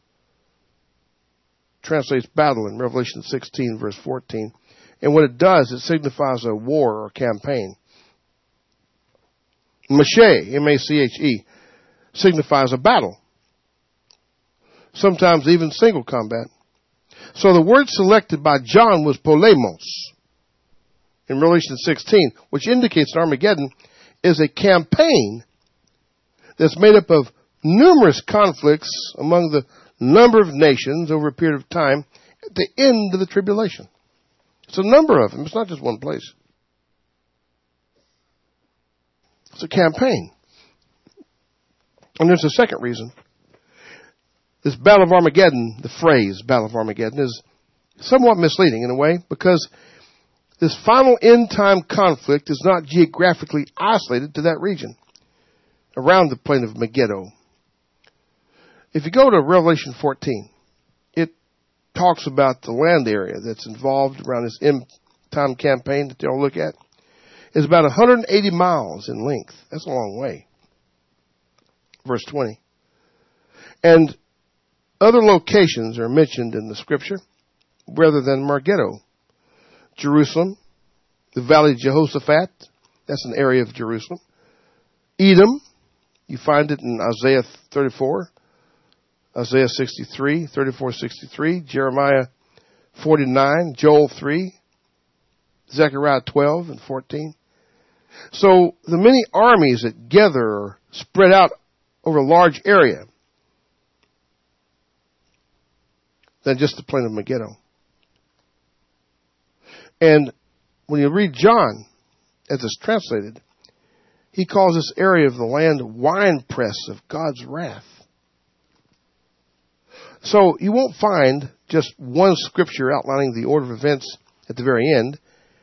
translates battle in Revelation sixteen, verse fourteen. And what it does, it signifies a war or campaign. Mache, M A C H E, signifies a battle. Sometimes even single combat. So the word selected by John was polemos in Revelation sixteen, which indicates that Armageddon is a campaign that's made up of numerous conflicts among the number of nations over a period of time at the end of the tribulation. It's a number of them. It's not just one place. It's a campaign. And there's a second reason. This Battle of Armageddon, the phrase Battle of Armageddon, is somewhat misleading in a way because this final end-time conflict is not geographically isolated to that region around the plain of Megiddo. If you go to Revelation fourteen, it talks about the land area that's involved around this end-time campaign that they'll look at. It's about one hundred eighty miles in length. That's a long way. Verse twenty. And other locations are mentioned in the scripture rather than Megiddo. Jerusalem, the Valley of Jehoshaphat, that's an area of Jerusalem. Edom, you find it in Isaiah thirty-four, Isaiah sixty-three, thirty-four, sixty-three, Jeremiah forty-nine, Joel three, Zechariah twelve and fourteen. So the many armies that gather are spread out over a large area than just the plain of Megiddo. And when you read John, as it's translated, he calls this area of the land winepress of God's wrath. So you won't find just one scripture outlining the order of events at the very end.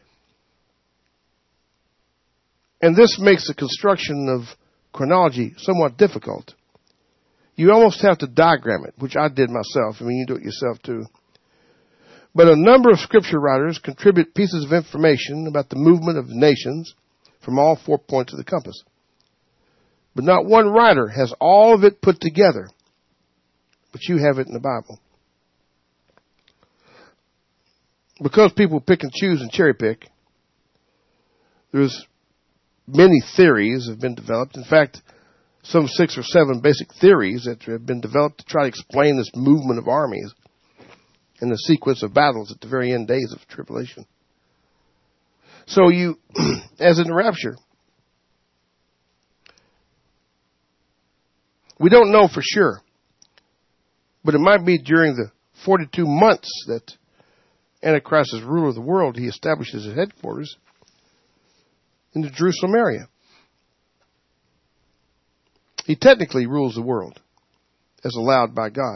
And this makes the construction of chronology somewhat difficult. You almost have to diagram it, which I did myself. I mean, you do it yourself too. But a number of scripture writers contribute pieces of information about the movement of nations from all four points of the compass. But not one writer has all of it put together. But you have it in the Bible. Because people pick and choose and cherry pick, there's many theories have been developed. In fact, some six or seven basic theories that have been developed to try to explain this movement of armies and the sequence of battles at the very end days of tribulation. So you, as in the rapture, we don't know for sure, but it might be during the forty-two months that Antichrist is ruler of the world, he establishes his headquarters in the Jerusalem area. He technically rules the world as allowed by God.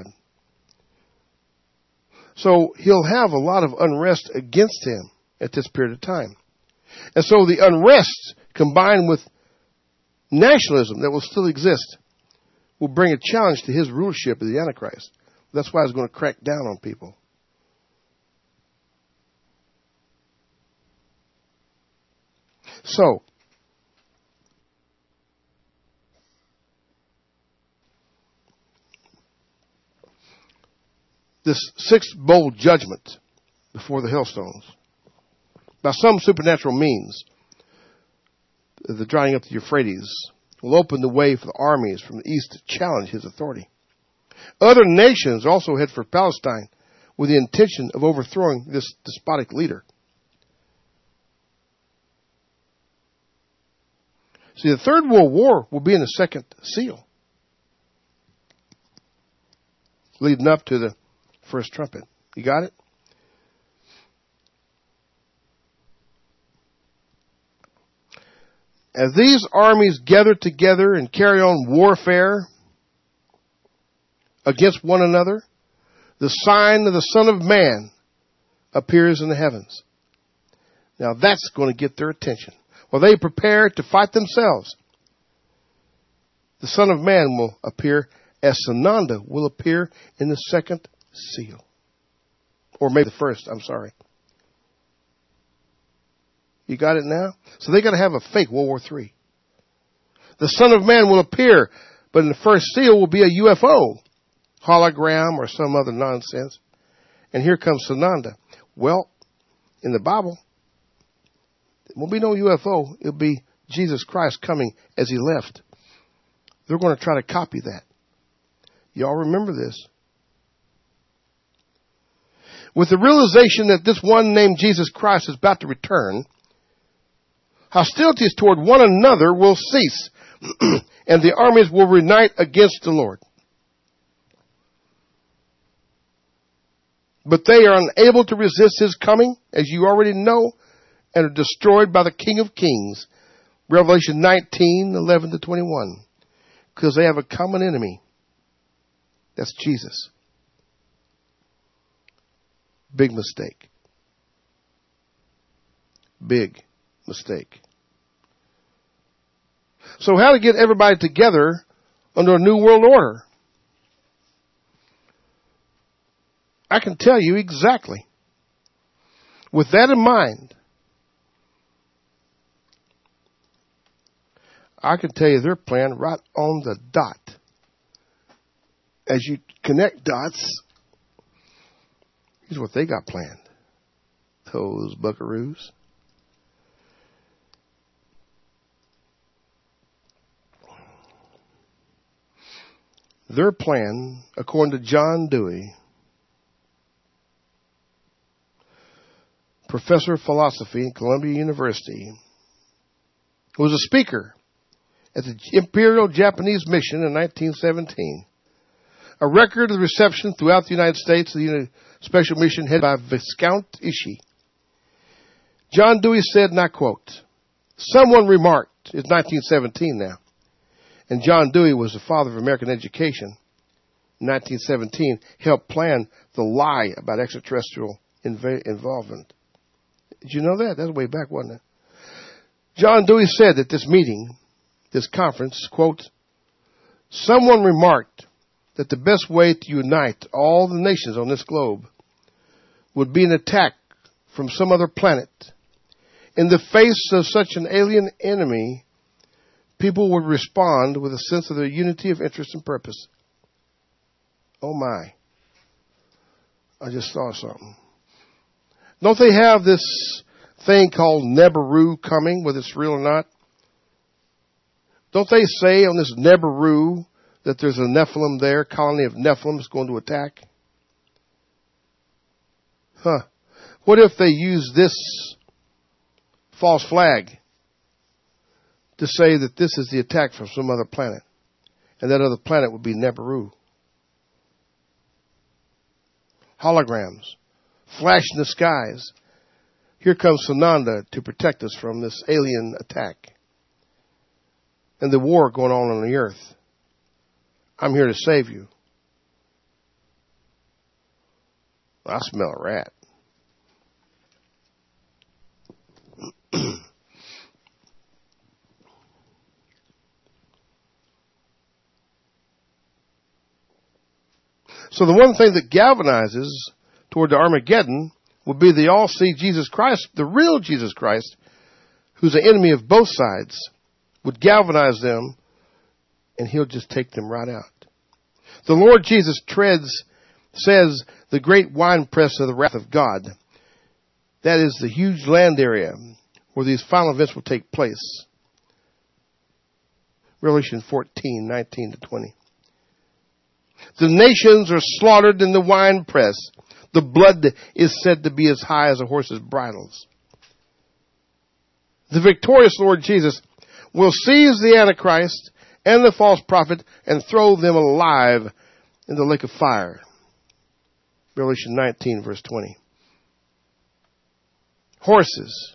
So he'll have a lot of unrest against him at this period of time. And so the unrest combined with nationalism that will still exist will bring a challenge to his rulership of the Antichrist. That's why he's going to crack down on people. So, this sixth bowl judgment before the hailstones, by some supernatural means, the drying up of the Euphrates will open the way for the armies from the east to challenge his authority. Other nations also head for Palestine with the intention of overthrowing this despotic leader. See, the Third World War will be in the second seal, leading up to the first trumpet. You got it? As these armies gather together and carry on warfare against one another, the sign of the Son of Man appears in the heavens. Now that's going to get their attention. While they prepare to fight themselves, the Son of Man will appear as Sananda will appear in the second seal. Or maybe the first, I'm sorry. You got it now? So they got to have a fake World War Three. The Son of Man will appear, but in the first seal will be a U F O, hologram, or some other nonsense. And here comes Sananda. Well, in the Bible, it won't be no U F O. It'll be Jesus Christ coming as he left. They're going to try to copy that. Y'all remember this. With the realization that this one named Jesus Christ is about to return, hostilities toward one another will cease, and the armies will unite against the Lord. But they are unable to resist his coming, as you already know, and are destroyed by the King of Kings. Revelation nineteen, eleven to twenty-one. Because they have a common enemy. That's Jesus. Big mistake. Big mistake. So how to get everybody together under a new world order? I can tell you exactly. With that in mind, I can tell you their plan right on the dot. As you connect dots, here's what they got planned. Those buckaroos. Their plan, according to John Dewey, professor of philosophy at Columbia University, who was a speaker at the Imperial Japanese Mission in nineteen seventeen. A record of the reception throughout the United States of the special mission headed by Viscount Ishii. John Dewey said, and I quote, someone remarked, it's nineteen seventeen now, and John Dewey was the father of American education. In nineteen seventeen, helped plan the lie about extraterrestrial inv- involvement. Did you know that? That's way back, wasn't it? John Dewey said at this meeting, this conference, quote, someone remarked that the best way to unite all the nations on this globe would be an attack from some other planet. In the face of such an alien enemy, people would respond with a sense of their unity of interest and purpose. Oh my. I just saw something. Don't they have this thing called Nibiru coming, whether it's real or not? Don't they say on this Nibiru that there's a Nephilim there, colony of Nephilim is going to attack? Huh. What if they use this false flag to say that this is the attack from some other planet, and that other planet would be Nibiru? Holograms, flash in the skies. Here comes Sananda to protect us from this alien attack and the war going on on the earth. I'm here to save you. I smell a rat. So the one thing that galvanizes toward the Armageddon would be they all see Jesus Christ, the real Jesus Christ, who's an enemy of both sides, would galvanize them, and he'll just take them right out. The Lord Jesus treads, says, the great winepress of the wrath of God. That is the huge land area where these final events will take place. Revelation fourteen, nineteen to twenty. The nations are slaughtered in the winepress. The blood is said to be as high as a horse's bridles. The victorious Lord Jesus will seize the Antichrist and the false prophet and throw them alive in the lake of fire. Revelation nineteen, verse twenty. Horses.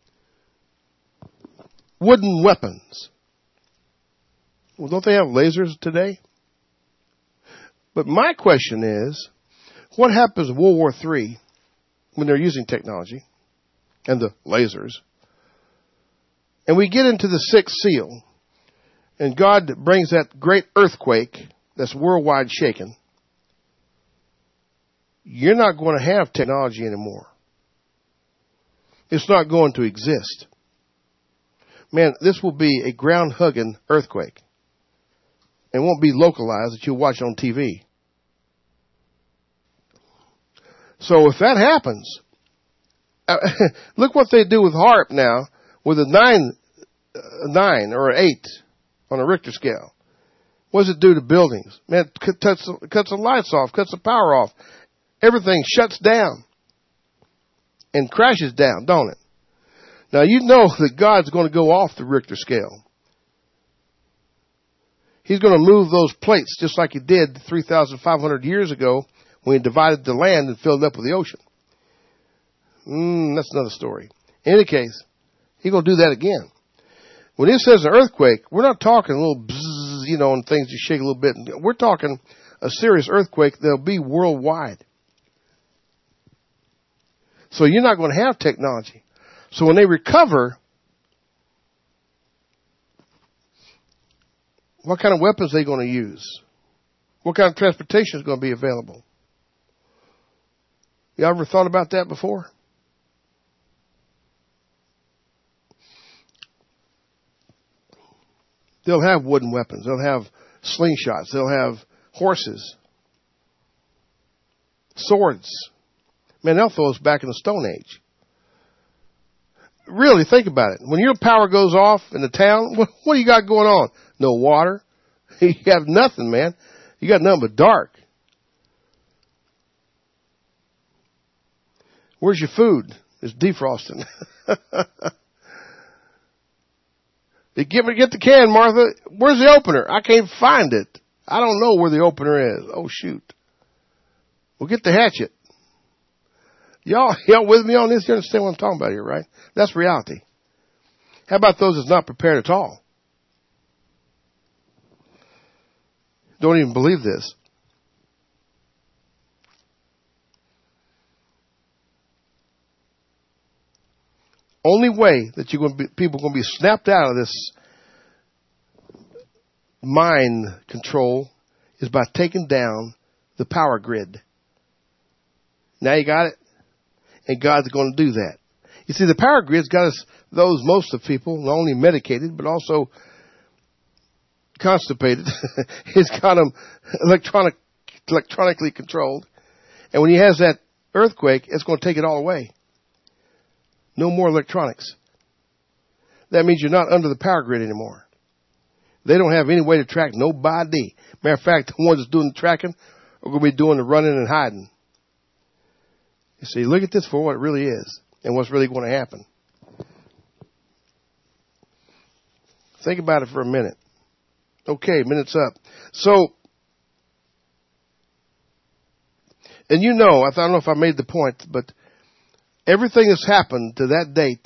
Wooden weapons. Well, don't they have lasers today? But my question is, what happens in World War Three when they're using technology and the lasers? And we get into the sixth seal, and God brings that great earthquake that's worldwide shaken. You're not going to have technology anymore. It's not going to exist. Man, this will be a ground-hugging earthquake. It won't be localized that you'll watch on T V. So if that happens, uh, look what they do with HAARP now with a nine, uh, nine or an eight on a Richter scale. What does it do to buildings? Man, it cuts, cuts the lights off, cuts the power off. Everything shuts down and crashes down, don't it? Now, you know that God's going to go off the Richter scale. He's going to move those plates just like he did three thousand five hundred years ago when he divided the land and filled it up with the ocean. Mm, that's another story. In any case, he's going to do that again. When he says an earthquake, we're not talking a little bzzz, you know, and things just shake a little bit. We're talking a serious earthquake that'll be worldwide. So you're not going to have technology. So when they recover, what kind of weapons are they going to use? What kind of transportation is going to be available? You ever thought about that before? They'll have wooden weapons. They'll have slingshots. They'll have horses, swords. Man, they'll throw us back in the Stone Age. Really, think about it. When your power goes off in the town, what, what do you got going on? No water. You have nothing, man. You got nothing but dark. Where's your food? It's defrosting. You get me, get the can, Martha. Where's the opener? I can't find it. I don't know where the opener is. Oh, shoot. Well, get the hatchet. Y'all, y'all with me on this? You understand what I'm talking about here, right? That's reality. How about those that's not prepared at all? Don't even believe this. Only way that you're going to be, people are going to be snapped out of this mind control is by taking down the power grid. Now you got it? And God's going to do that. You see, the power grid's got us, those, most of people, not only medicated, but also constipated. It's got them electronic, electronically controlled. And when he has that earthquake, it's going to take it all away. No more electronics. That means you're not under the power grid anymore. They don't have any way to track nobody. Matter of fact, the ones that's doing the tracking are going to be doing the running and hiding. You see, look at this for what it really is and what's really going to happen. Think about it for a minute. Okay, minute's up. So, and you know, I don't know if I made the point, but everything that's happened to that date,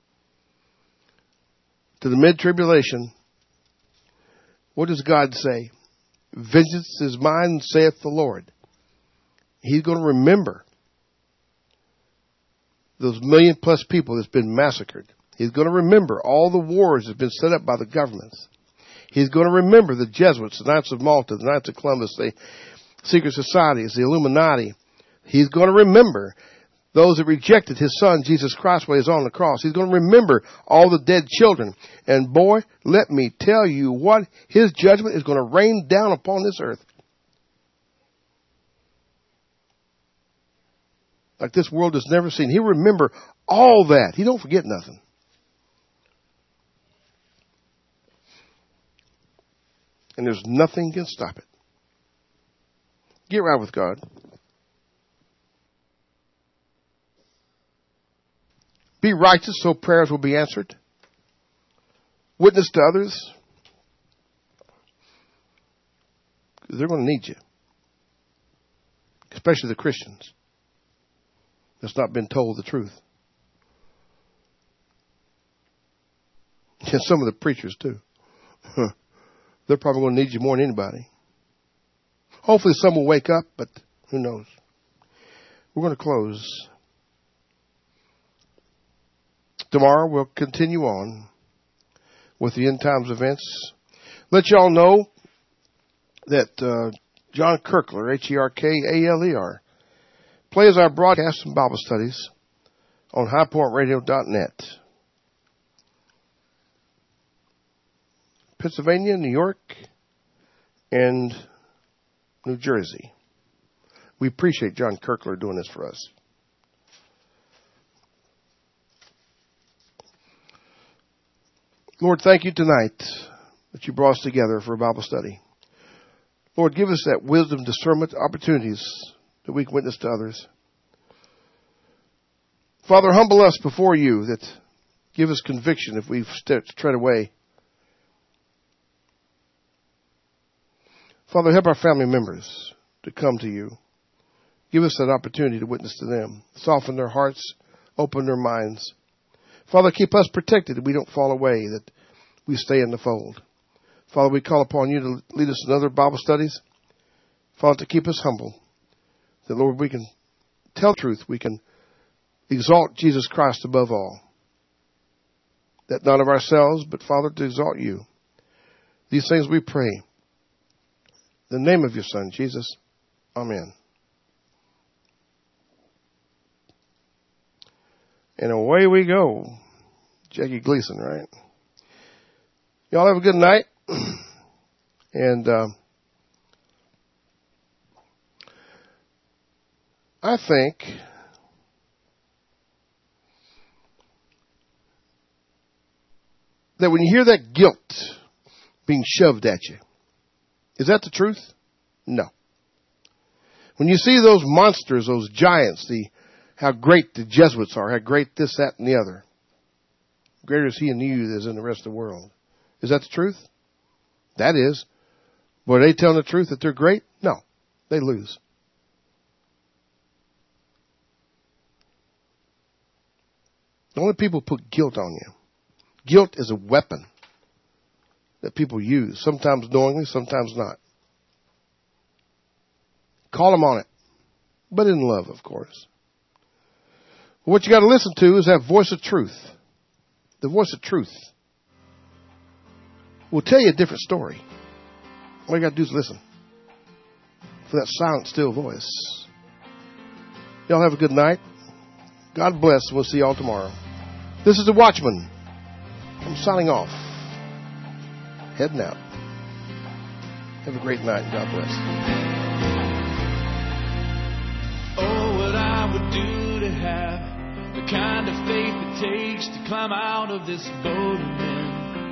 to the mid-tribulation, what does God say? Vengeance is mine, saith the Lord. He's going to remember those million plus people that's been massacred. He's going to remember all the wars that have been set up by the governments. He's going to remember the Jesuits, the Knights of Malta, the Knights of Columbus, the secret societies, the Illuminati. He's going to remember those that rejected his son, Jesus Christ, while he was on the cross. He's going to remember all the dead children. And boy, let me tell you what, his judgment is going to rain down upon this earth. Like this world has never seen. He'll remember all that. He don't forget nothing. And there's nothing can stop it. Get right with God. Be righteous so prayers will be answered. witness to others, they're going to need you, especially the Christians that's not been told the truth. And some of the preachers, too. They're probably going to need you more than anybody. Hopefully some will wake up, but who knows? We're going to close. Tomorrow we'll continue on with the end times events. Let y'all know that uh, John Kirkler, H E R K A L E R, plays our broadcasts and Bible studies on high point radio dot net. Pennsylvania, New York, and New Jersey. We appreciate John Kirkler doing this for us. Lord, thank you tonight that you brought us together for a Bible study. Lord, give us that wisdom, discernment, opportunities that we can witness to others. Father, humble us before you, that give us conviction if we've strayed away. Father, help our family members to come to you. Give us that opportunity to witness to them. Soften their hearts, open their minds. Father, keep us protected that we don't fall away, that we stay in the fold. Father, we call upon you to lead us in other Bible studies. Father, to keep us humble. That, Lord, we can tell truth. We can exalt Jesus Christ above all. That not of ourselves, but, Father, to exalt you. These things we pray. In the name of your Son, Jesus. Amen. And away we go. Jackie Gleason, right? Y'all have a good night. And uh, I think that when you hear that guilt being shoved at you, is that the truth? No. When you see those monsters, those giants, the how great the Jesuits are, how great this, that, and the other. Greater is he in you than is in the rest of the world. Is that the truth? That is. But are they telling the truth that they're great? No. They lose. The only people put guilt on you. Guilt is a weapon that people use, sometimes knowingly, sometimes not. Call them on it, but in love, of course. What you got to listen to is that voice of truth. The voice of truth will tell you a different story. All you got to do is listen for that silent, still voice. Y'all have a good night. God bless. We'll see y'all tomorrow. This is the Watchman. I'm signing off. Heading out. Have a great night. God bless. Oh, what I would do to have the kind of faith it takes to climb out of this boat and then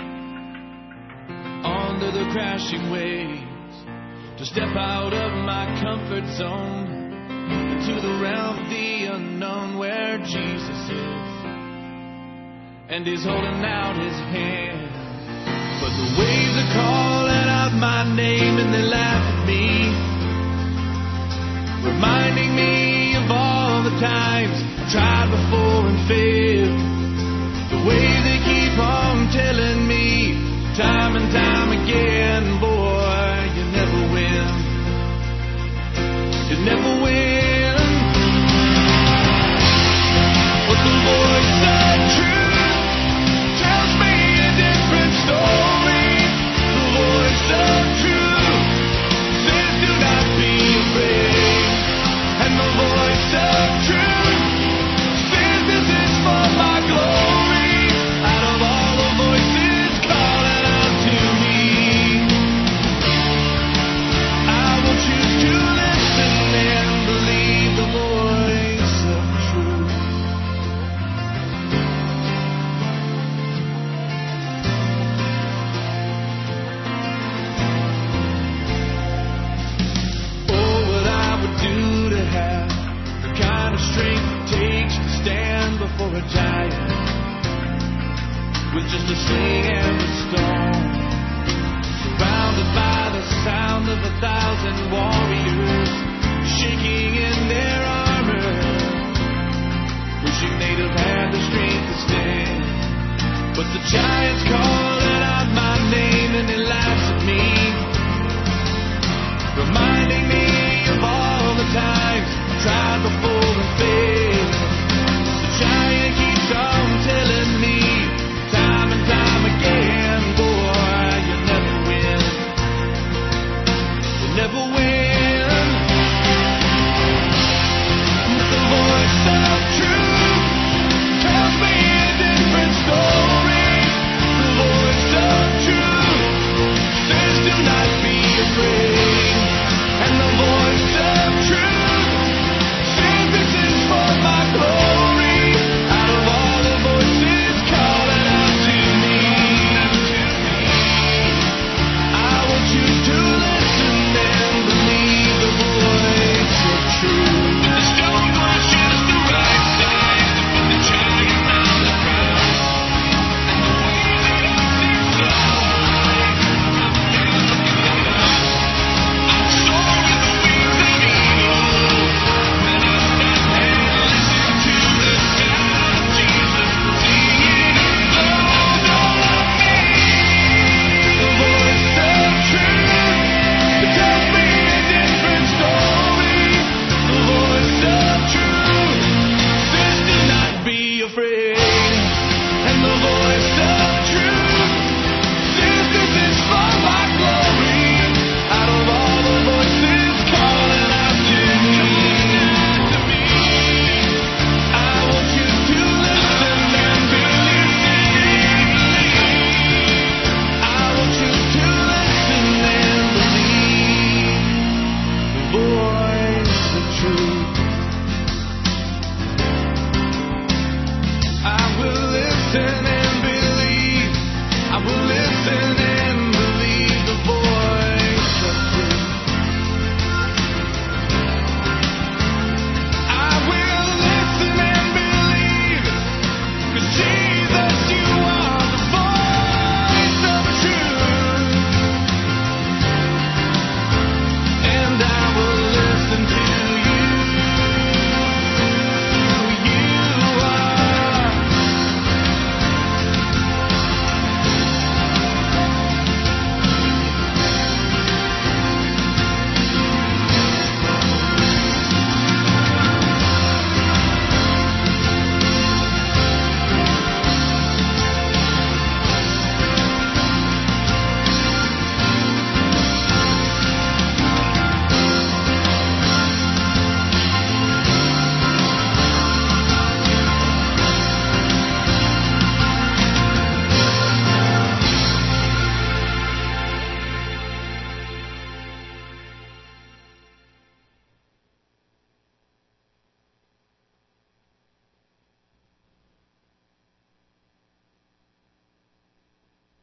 under the crashing waves, to step out of my comfort zone into the realm of the unknown where Jesus is, and he's holding out his hand. But the waves are calling out my name and they laugh at me, reminding me of all the times I tried before and failed. The way they keep on telling me time and time again, boy, you never win. You never win. But the voice of truth tells me a different story. The voice of truth says do not be afraid. And the voice of truth says this is for my glory. Out of all the voices calling out to me, I will choose to listen and believe the voice of truth. Oh, what I would do to have the kind of strength it takes to stand before a giant, with just a sling and a stone. Surrounded by the sound of a thousand warriors, shaking in their armor, wishing they'd have had the strength to stand. But the giants called out my name and they laughed at me, reminding me of all the times I tried before and failed. The giant keeps on telling me time and time again, boy, you never win. You never win.